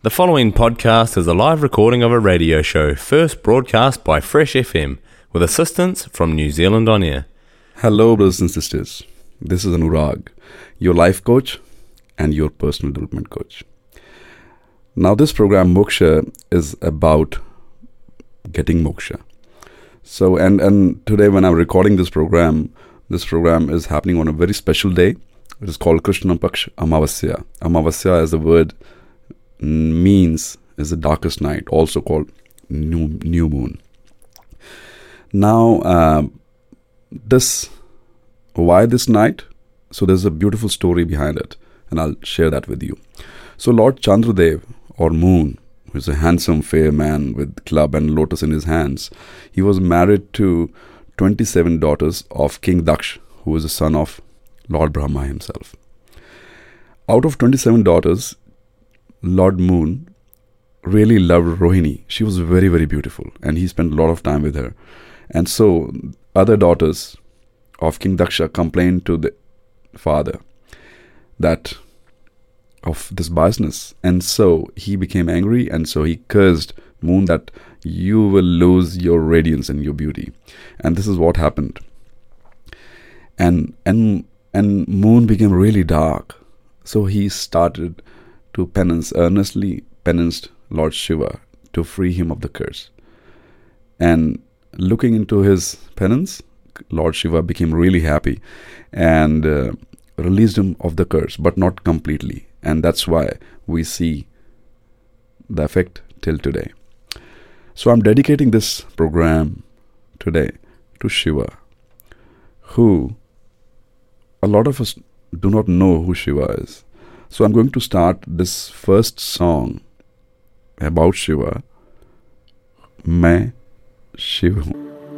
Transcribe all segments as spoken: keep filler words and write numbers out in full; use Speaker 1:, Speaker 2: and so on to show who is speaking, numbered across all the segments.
Speaker 1: The following podcast is a live recording of a radio show first broadcast by Fresh F M with assistance from New Zealand On Air.
Speaker 2: Hello, brothers and sisters. This is Anurag, your life coach and your personal development coach. Now, this program, Moksha, is about getting moksha. So, and, and today when I'm recording this program, this program is happening on a very special day. It is called Krishna Paksh Amavasya. Amavasya, as the word means, is the darkest night, also called new, new moon. Now, uh, this, why this night? So there's a beautiful story behind it, and I'll share that with you. So Lord Chandradev, or Moon, who is a handsome, fair man with club and lotus in his hands, he was married to twenty-seven daughters of King Daksh, who was the son of Lord Brahma himself. Out of twenty-seven daughters, Lord Moon really loved Rohini. She was very, very beautiful, and he spent a lot of time with her. And so other daughters of King Daksha complained to the father that of this biasness, and so he became angry, and so he cursed Moon that you will lose your radiance and your beauty. And this is what happened. And and and Moon became really dark. So he started to penance, earnestly penanced Lord Shiva to free him of the curse. And looking into his penance, Lord Shiva became really happy and uh, released him of the curse, but not completely. And that's why we see the effect till today. So I'm dedicating this program today to Shiva, who a lot of us do not know who Shiva is. So I'm going to start this first song about Shiva, Main Shiv Hoon.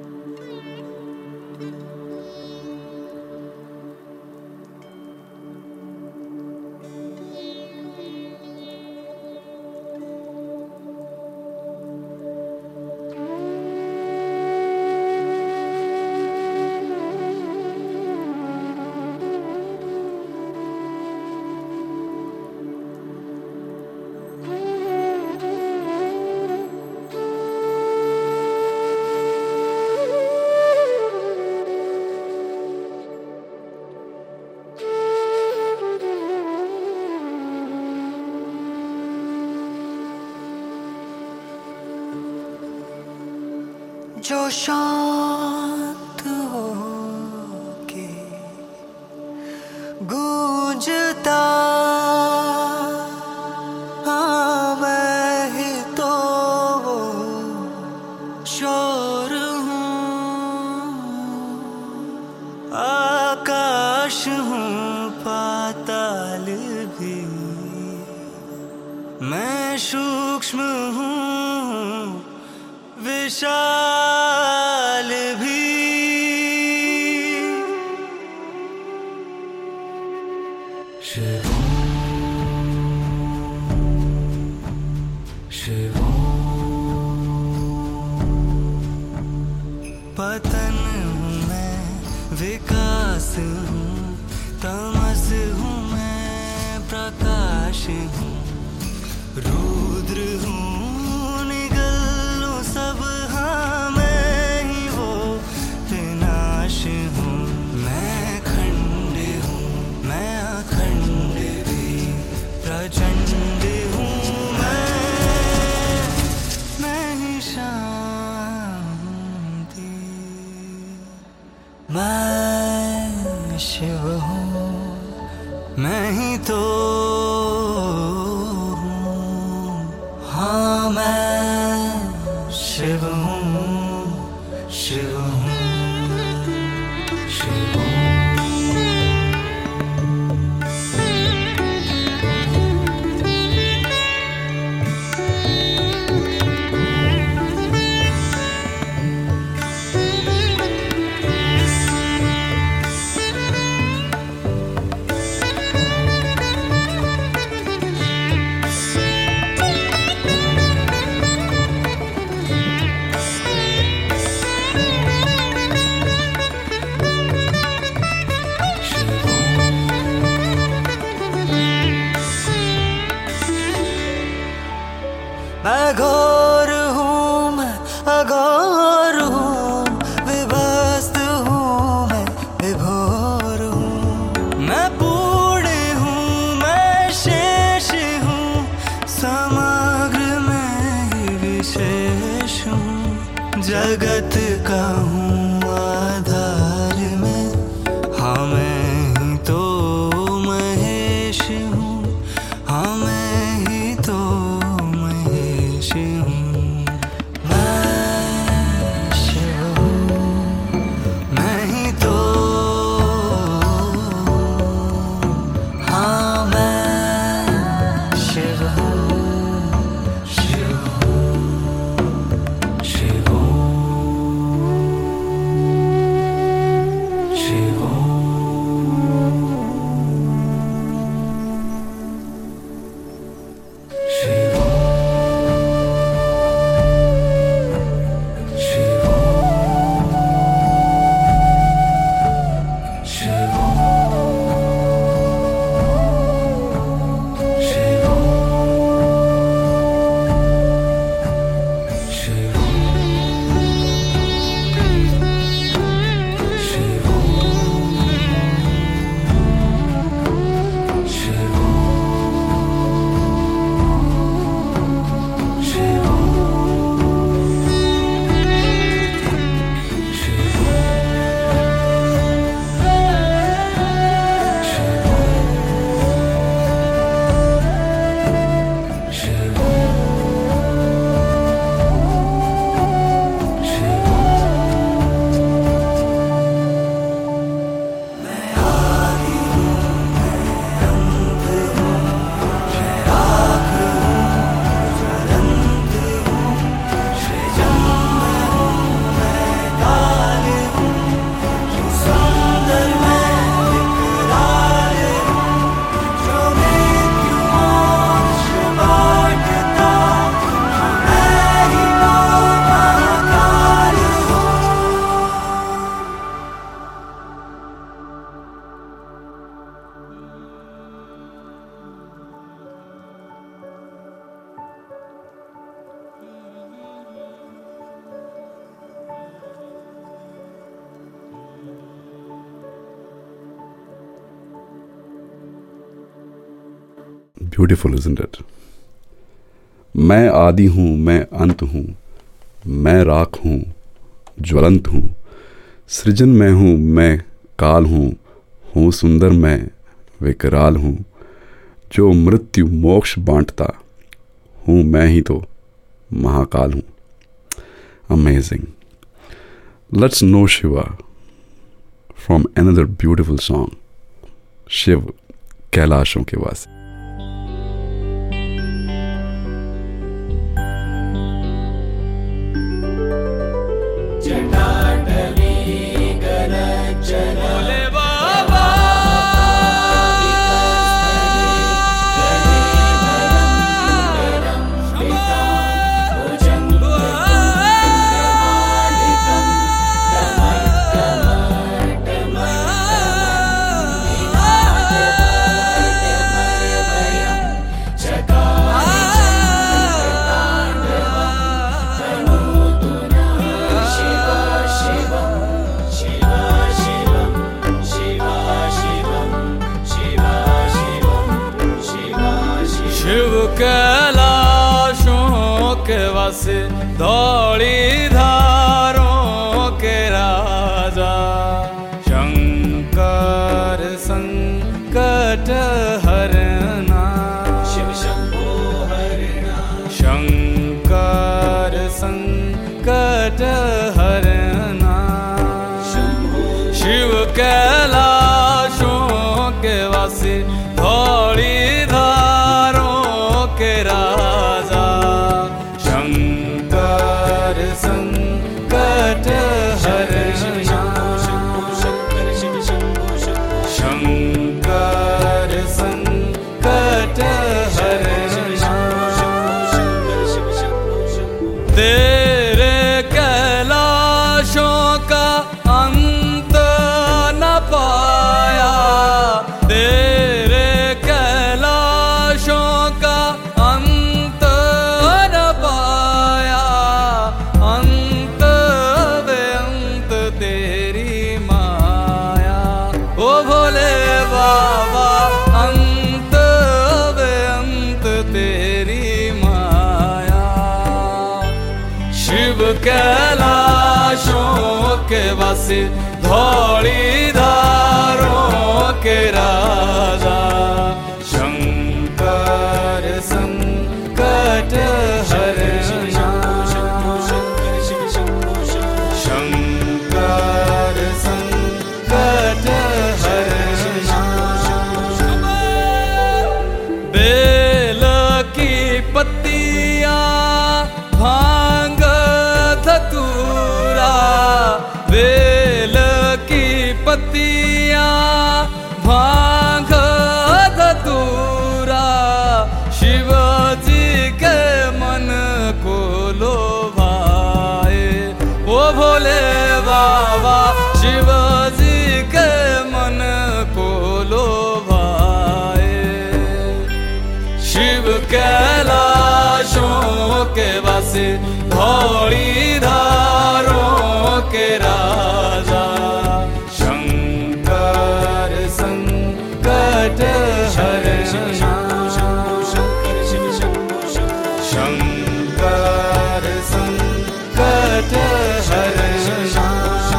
Speaker 3: जो शांत होके गूंजता, हाँ मैं ही तो वो शोर हूँ, आकाश हूँ पाताल भी, मैं सूक्ष्म हूँ विशाल भी। शिवों शिवों पतन हूँ मैं, विकास हूँ, तमस हूँ मैं, प्रकाश हूँ, रुद्र हूँ, सब हाँ मैं ही वो विनाश हूँ। मैं खंड हूँ, मैं अखंड भी प्रचंड हूँ, मैं मैं ही शांति। मैं अघोर हूँ मैं, अघोर हूँ, विभस्त हूँ मैं, विभोर हूँ। मैं पूर्ण हूँ, मैं शेष हूँ, समग्र मैं ही विशेष हूँ। जगत का हूँ आधार में, हाँ मैं ही तो महेश हूँ, हाँ मैं ही तो महेश हूँ। मैं शिव हूँ, मैं ही तो, हाँ मैं शिव हूँ, शिव हूँ, शिव हूँ, शिव हूँ।
Speaker 2: Beautiful, isn't it? मैं आदि हूँ, मैं अंत हूँ, मैं राख हूँ, ज्वलंत हूँ, सृजन मैं हूँ, मैं काल हूँ, हूँ सुंदर मैं, विकराल हूँ, जो मृत्यु मोक्ष बांटता हूँ, मैं ही तो महाकाल हूँ. Amazing. Let's know Shiva from another beautiful song. Shiv कैलाशों के वासी.
Speaker 4: धौली धारों के राजा शंकर संकट हरना शिव शंभो हरना शंकर संकट हरना शिव कैलाशों के वासी धौली धारों के राजा शंकर कैलाशों के वासी धौली धारों के राजा शंकर संकट हरना शंकर संकट हरना बेल की पत्तियां भांग धतूरा बेल की पत्तियां भांग धतूरा शिव जी के मन को लोभाए ओ भोले बाबा शिव जी के मन को लोभाए शिव कैलाशों के वासी धौली धारों के राजा शंकर संकट हरना शंकर संकट हरना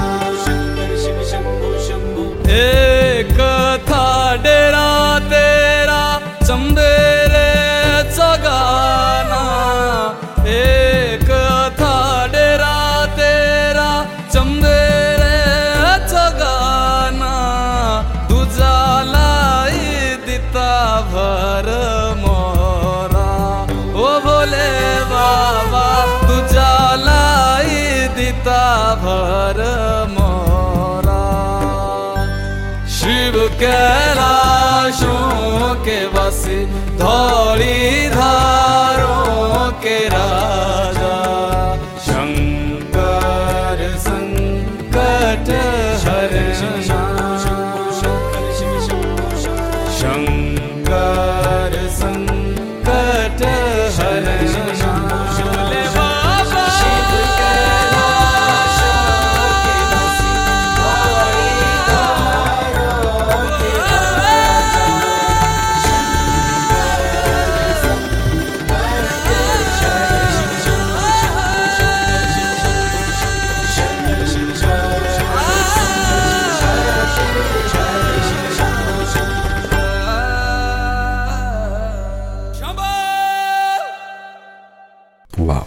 Speaker 4: एक था डेरा तेरा चंबेरे जगाना एक था डेरा तेरा चंबेरे जगाना तुझा लाई दिता भर मोरा ओ भोले बाबा तुझा लाई दिता भर मोरा शिव कैलाशों के वासी धौली धारों के राजा शंकर संकट हरना शंकर संकट हरना भोले बाबा शिव कैलाशों के वासी धौली धारों के राजा
Speaker 2: वाह,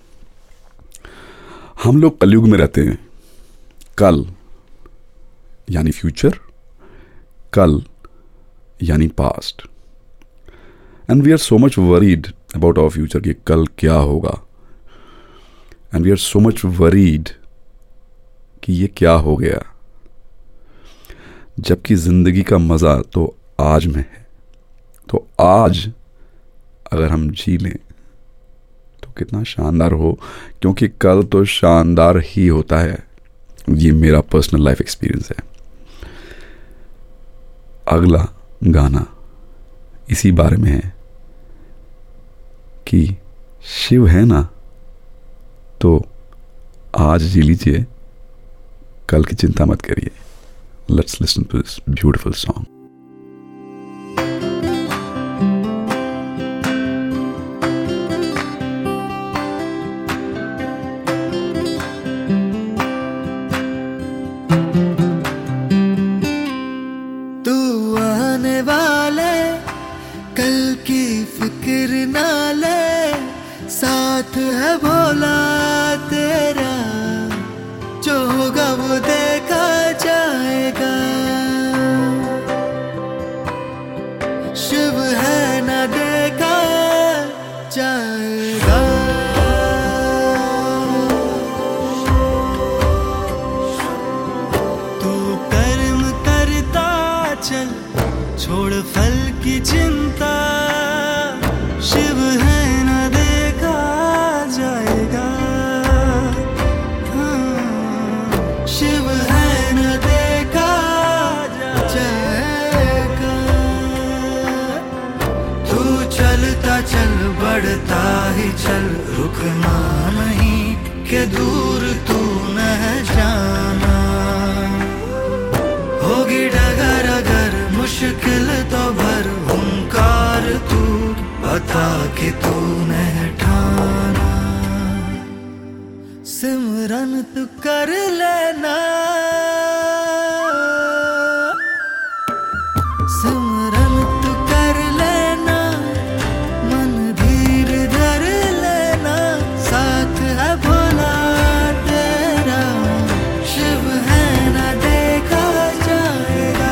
Speaker 2: हम लोग कलयुग में रहते हैं। कल यानी फ्यूचर, कल यानी past, and we are so much worried about our future कि कल क्या होगा, and we are so much worried कि ये क्या हो गया, जबकि जिंदगी का मजा तो आज में है। तो आज अगर हम जी लें तो कितना शानदार हो, क्योंकि कल तो शानदार ही होता है। ये मेरा पर्सनल लाइफ एक्सपीरियंस है। अगला गाना इसी बारे में है कि शिव है ना तो आज जी लीजिए, कल की चिंता मत करिए। Let's listen to this beautiful song.
Speaker 3: साथ है भोला तेरा, जो होगा वो देखा जाएगा। शिव है ना देखा जाएगा। तू कर्म करता चल, छोड़ फल की चिंता। शिव है ना देखा जाएगा। हाँ, शिव है ना देखा जाएगा। तू चलता चल, बढ़ता ही चल, रुकना नहीं कि दूर तू न जाना। होगी डगर अगर मुश्किल तो भर, हुंकार तू बता के तूने ठाना। तू कर लेना, सिमरन तू कर लेना, मन धीर धर लेना, साथ है भोला तेरा, शिव है ना देखा जाएगा,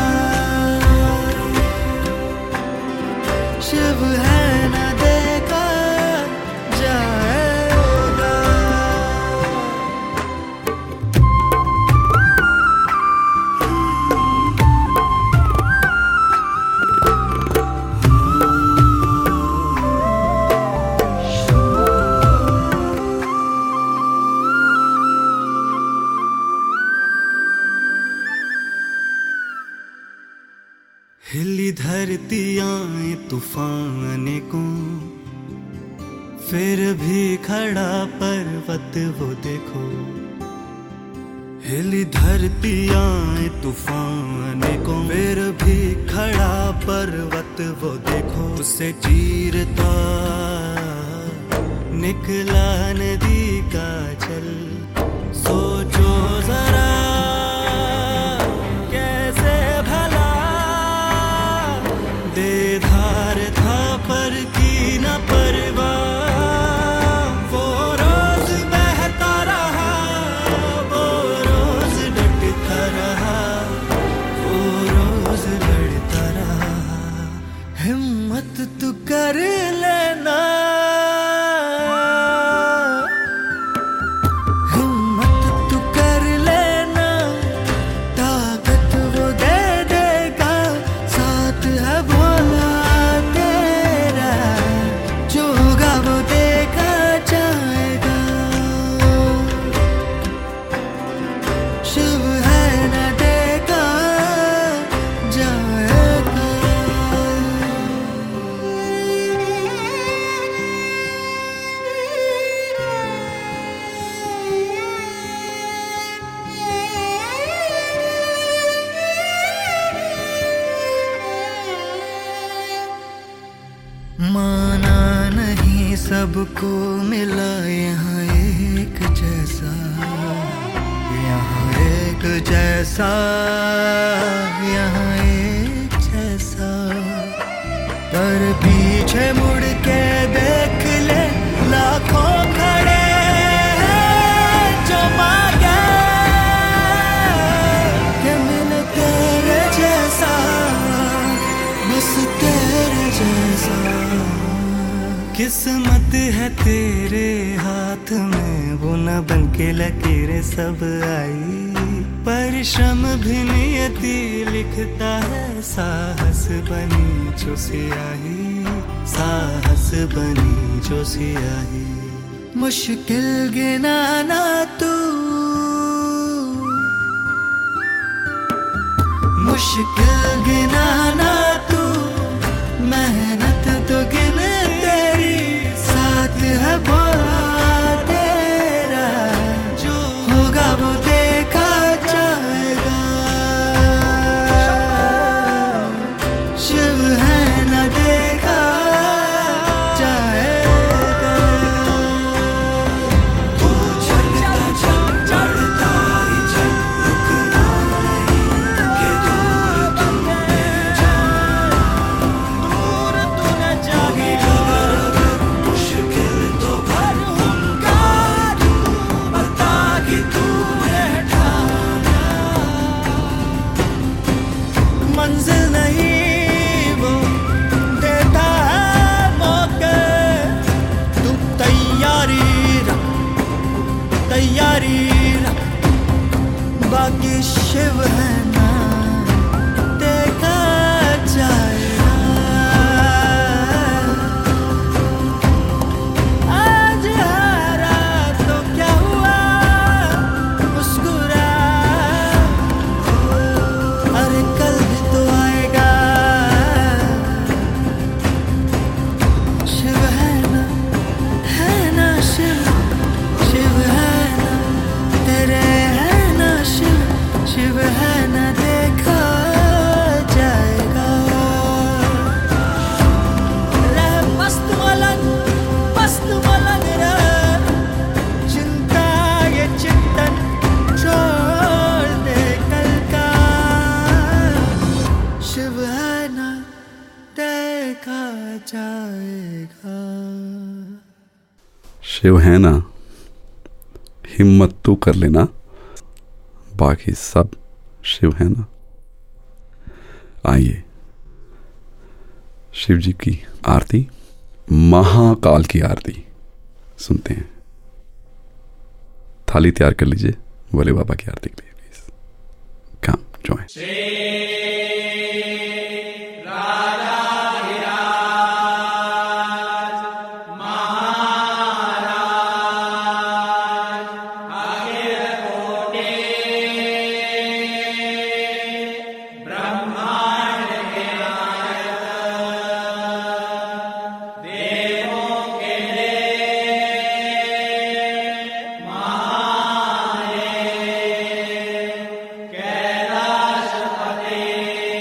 Speaker 3: शिव है ना देखा जाएगा। हिली धरतियाँ तूफान को, फिर भी खड़ा पर्वत वो देखो। हिली धरतियाँ तूफान को, फिर भी खड़ा पर्वत वो देखो। उसे चीरता निकला नदी का जल, सोचो जरा कैसे भला दे धार था पर की न परवाह। वो रोज बहता रहा, वो रोज डटता रहा, वो रोज लड़ता रहा। हिम्मत तू कर लेना, हिम्मत तू कर लेना, ताकत वो दे देगा, साथ है भोला तेरा, जो होगा वो देखा जाएगा, शिव है ना देखा जाएगा। माना नहीं सबको मिला यहाँ एक जैसा, यहाँ एक जैसा, यहाँ एक जैसा। पर पीछे मुड़ के देख ले, लाखों खड़े हैं जो मांगे कि मिले तेरे जैसा, बस तेरे जैसा। किस्मत है तेरे हाथ में, वो न बन के लकीरें सब आई। परिश्रम भी नियति लिखता है, साहस बनी जो सियाही, साहस बनी जो सियाही। मुश्किल गिनाना तू, मुश्किल गिनाना तू, मेहनत तो गिन तेरी, साथ है भोला तेरा, जो होगा वो देखा जाएगा, शिव है ना देखा जाएगा। तू चलता चल, चढ़ता ही चल, रुकना नहीं कि दूर तुमने जाना, दूर तू न जागे। मुश्किल तो भर होगा, तू बता कि तूने ठाना, मंजिल नहीं वो देता है मौके। तू तैयारी रख, तैयारी रख, बाकी शिव है ना देखा जाएगा। आज हारा तो क्या हुआ, मुस्कुरा, अरे कल भी तो आएगा, शिव है ना, है ना शिव, शिव है ना तेरे, है ना शिव, शिव है ना
Speaker 2: शिव है ना, हिम्मत तू कर लेना, बाकी सब शिव है ना। आइए शिव जी की आरती, महाकाल की आरती सुनते हैं। थाली तैयार कर लीजिए भोले बाबा की आरती के लिए, प्लीज कम जॉइन।
Speaker 3: कैलाशपते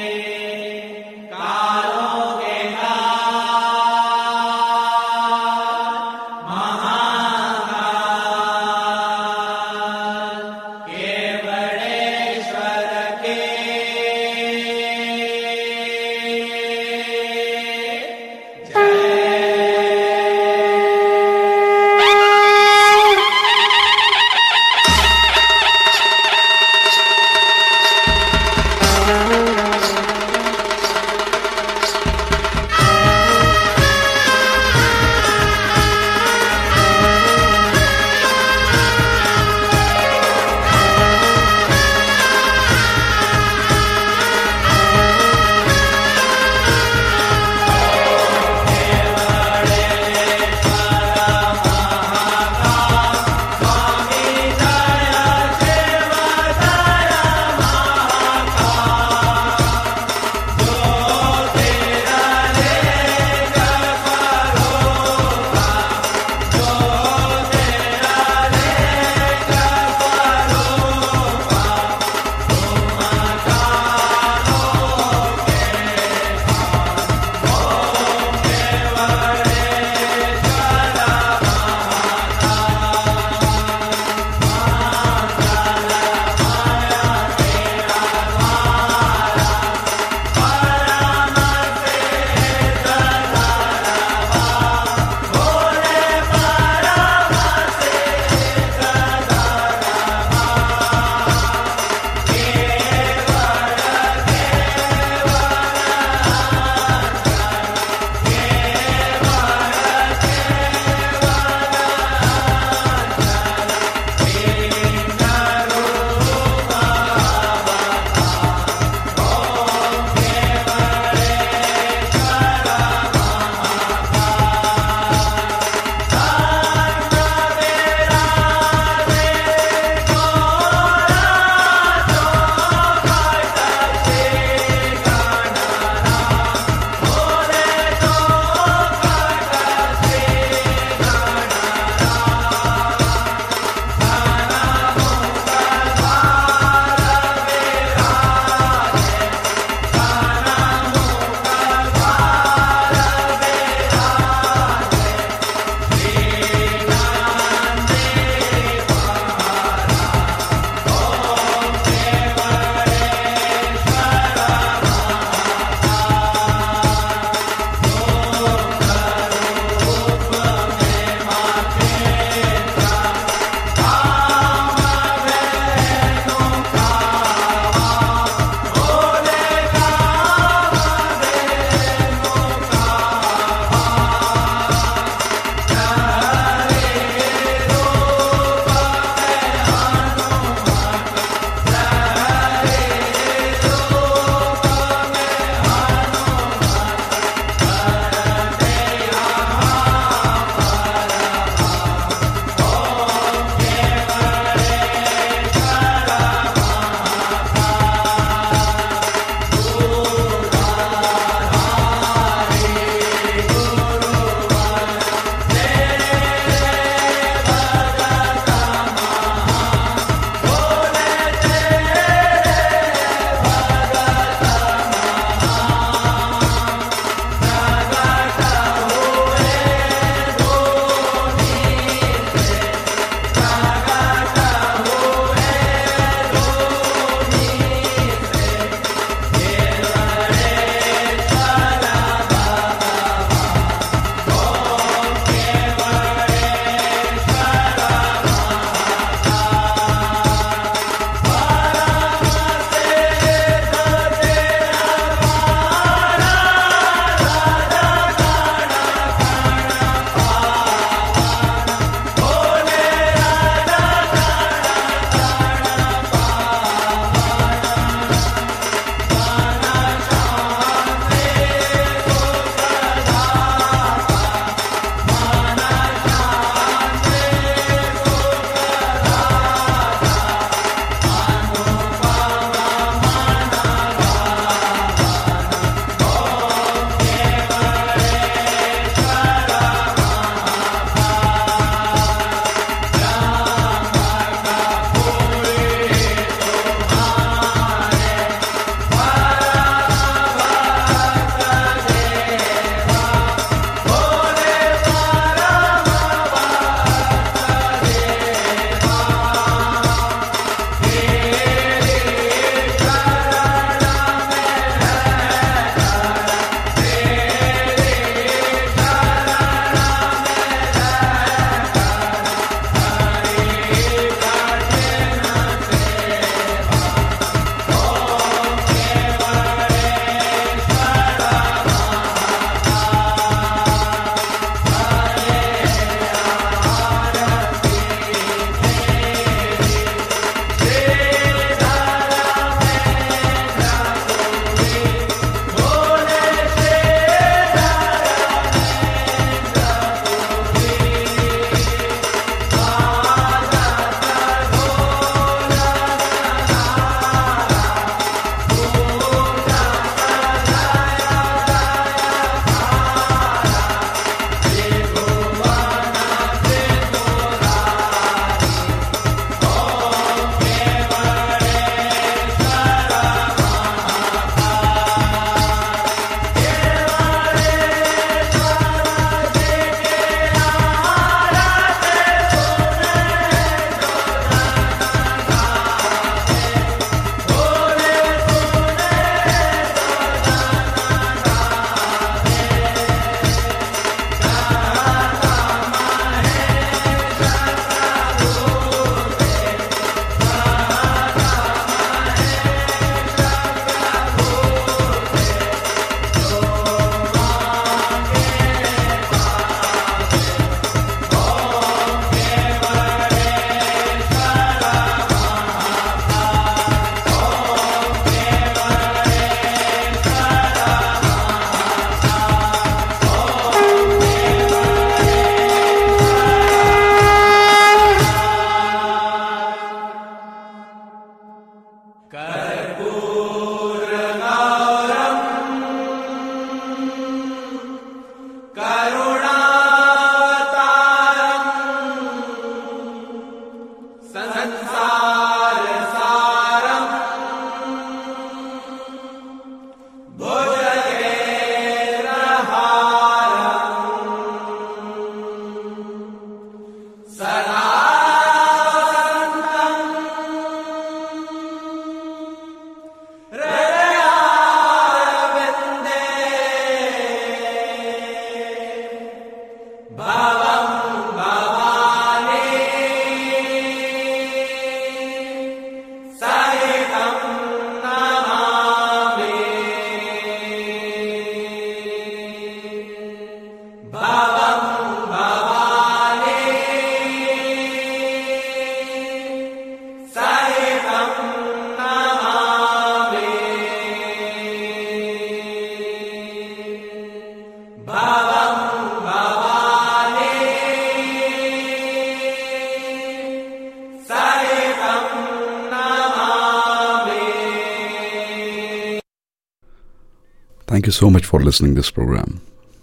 Speaker 2: Thank you so much for listening to this program.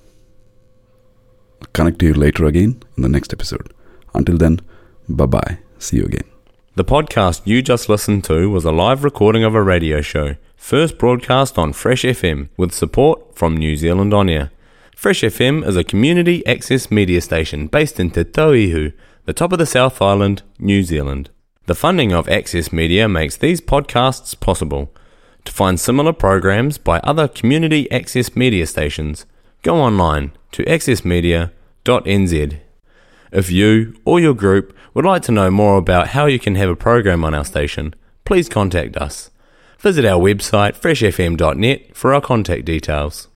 Speaker 2: Connect to you later again in the next episode. Until then, bye-bye. See you again.
Speaker 1: The podcast you just listened to was a live recording of a radio show, first broadcast on Fresh F M with support from New Zealand On Air. Fresh F M is a community access media station based in Te Tauihu, the top of the South Island, New Zealand. The funding of Access Media makes these podcasts possible. To find similar programs by other community access media stations, go online to access media dot n z. If you or your group would like to know more about how you can have a program on our station, please contact us. Visit our website fresh f m dot net for our contact details.